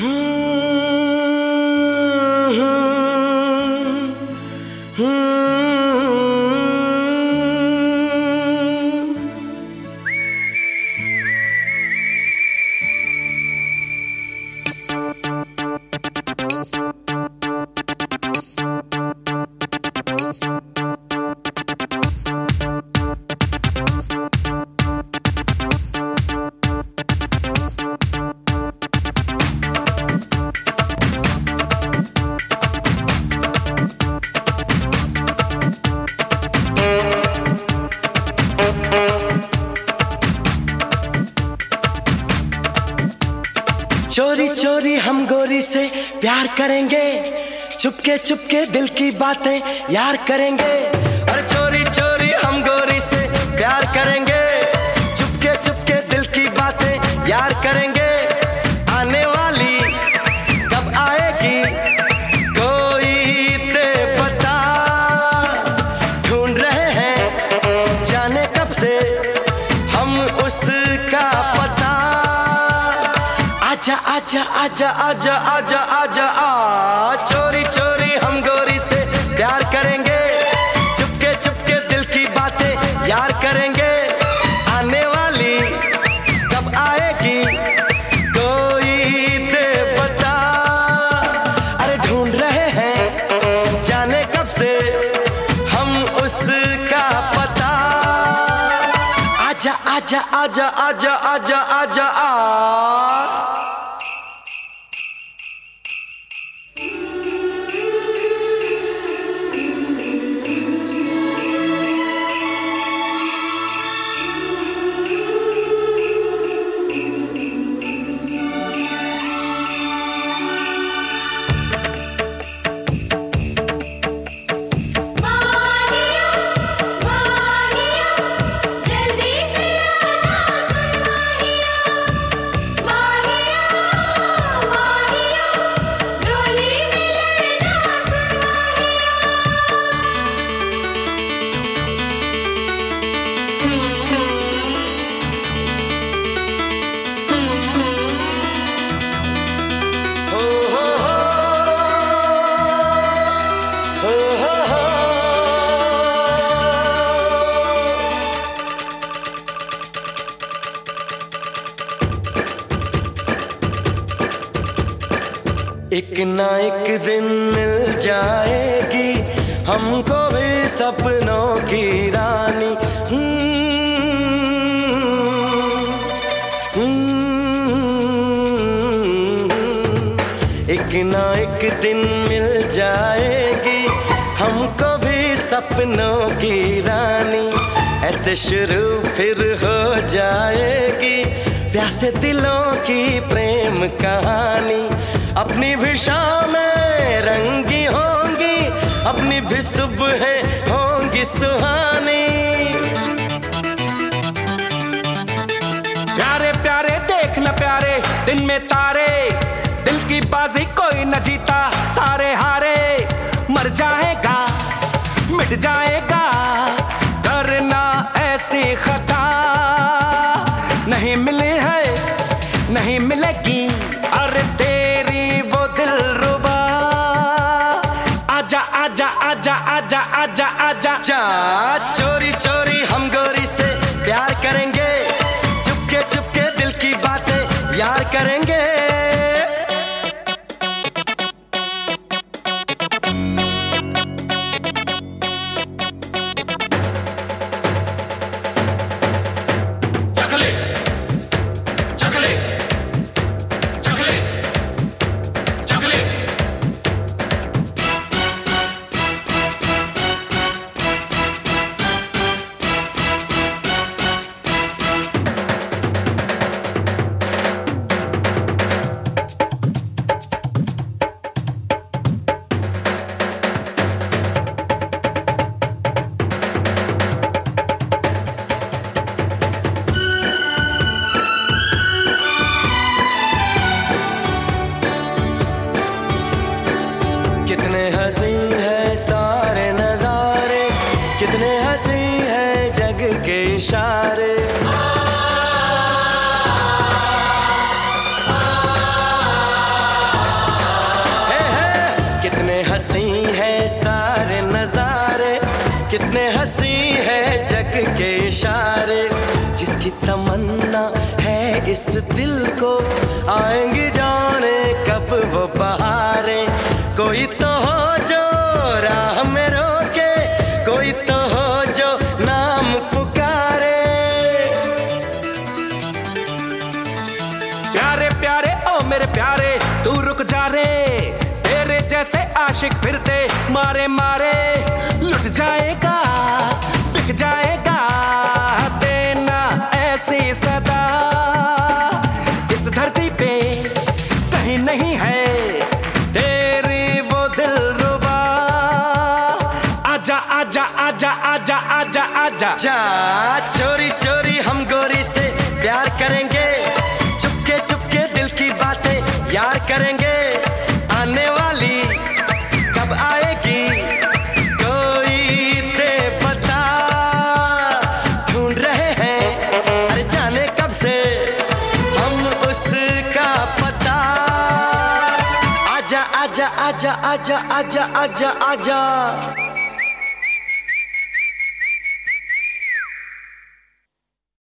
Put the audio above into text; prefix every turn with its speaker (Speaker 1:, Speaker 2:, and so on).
Speaker 1: चोरी चोरी हम गोरी से प्यार करेंगे, चुपके चुपके दिल की बातें यार करेंगे। अरे चोरी चोरी हम गोरी से प्यार करेंगे, चुपके चुपके दिल की बातें यार करेंगे। आने वाली कब आएगी कोई ते पता, ढूंढ रहे हैं जाने कब से हम उसका पता। आजा आजा आजा आजा आजा आजा आ, चोरी चोरी हम गोरी से प्यार करेंगे, चुपके चुपके दिल की बातें यार करेंगे। आने वाली कब आएगी कोई ते बता, अरे ढूंढ रहे हैं जाने कब से हम उसका पता। आजा आजा आजा आजा आजा आजा आ। एक ना एक दिन मिल जाएगी हमको भी सपनों की रानी। एक ना एक दिन मिल जाएगी हमको भी सपनों की रानी। ऐसे शुरू फिर हो जाएगी प्यासे दिलों की प्रेम कहानी। अपनी भी शामें रंगी होंगी, अपनी भी सुबहें होंगी सुहानी।
Speaker 2: प्यारे प्यारे देखना प्यारे दिन में तारे, दिल की बाजी कोई न जीता सारे हारे। मर जाएगा मिट जाएगा करना ऐसी खता, नहीं मिली है नहीं मिलेगी अरे तेरी वो दिलरुबा। आजा आजा आजा आजा आजा आजा
Speaker 1: जा, चोरी चोरी हम गोरी से प्यार करेंगे, चुपके चुपके दिल की बातें यार करेंगे। कितने हंसी है जग के इशारे, जिसकी तमन्ना है इस दिल को, आएंगी जाने कब वो बहारें। कोई तो हो जो राह में रोके, कोई तो हो जो नाम पुकारे।
Speaker 2: प्यारे प्यारे ओ मेरे प्यारे तू रुक जा रे, तेरे जैसे आशिक फिरते मारे मारे। लुट जाएगा बिक जाएगा, देना ऐसी सदा। इस धरती पे कहीं नहीं है तेरी वो दिलरुबा। आजा आजा आजा आजा आजा आजा
Speaker 1: जा चोरी चोरी हम गोरी से प्यार करेंगे, चुपके चुपके दिल की बातें यार करेंगे। आने वाली कब आएगी कोई दे बता, ढूंढ रहे हैं अरे जाने कब से हम उसका पता। आजा आजा आजा आजा आजा आजा आजा